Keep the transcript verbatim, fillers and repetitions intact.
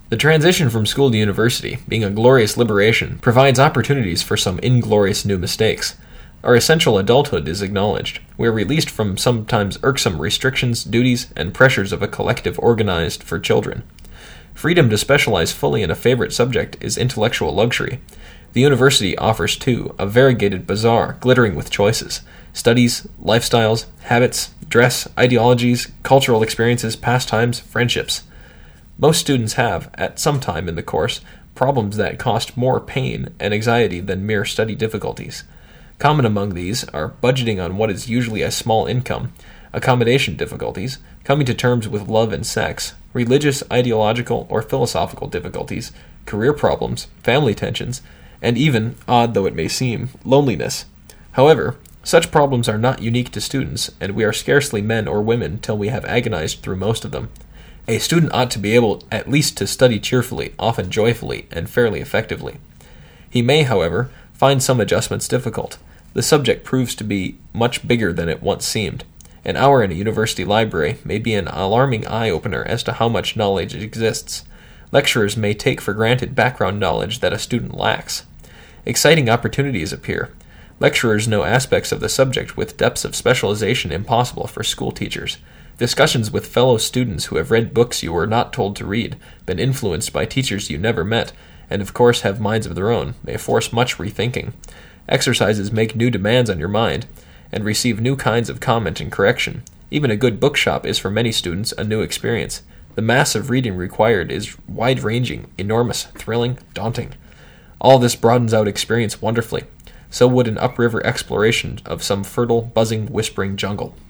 The transition from school to university, being a glorious liberation, provides opportunities for some inglorious new mistakes. Our essential adulthood is acknowledged. We are released from sometimes irksome restrictions, duties, and pressures of a collective organized for children. Freedom to specialize fully in a favorite subject is intellectual luxury. The university offers, too, a variegated bazaar glittering with choices: studies, lifestyles, habits, dress, ideologies, cultural experiences, pastimes, friendships. Most students have, at some time in the course, problems that cost more pain and anxiety than mere study difficulties. Common among these are budgeting on what is usually a small income, accommodation difficulties, coming to terms with love and sex, religious, ideological, or philosophical difficulties, career problems, family tensions, and even, odd though it may seem, loneliness. However, such problems are not unique to students, and we are scarcely men or women till we have agonized through most of them. A student ought to be able at least to study cheerfully, often joyfully, and fairly effectively. He may, however, find some adjustments difficult. The subject proves to be much bigger than it once seemed. An hour in a university library may be an alarming eye-opener as to how much knowledge exists. Lecturers may take for granted background knowledge that a student lacks. Exciting opportunities appear. Lecturers know aspects of the subject with depths of specialization impossible for school teachers. Discussions with fellow students who have read books you were not told to read, been influenced by teachers you never met, and of course have minds of their own, may force much rethinking. Exercises make new demands on your mind, and receive new kinds of comment and correction. Even a good bookshop is for many students a new experience. The mass of reading required is wide-ranging, enormous, thrilling, daunting. All this broadens out experience wonderfully. So would an upriver exploration of some fertile, buzzing, whispering jungle.